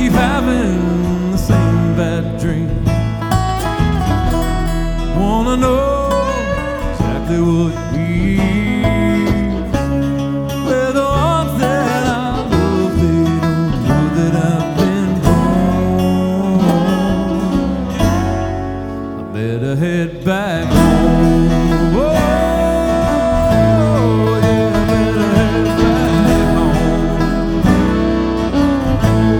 keep having the same bad dream. Wanna know exactly what we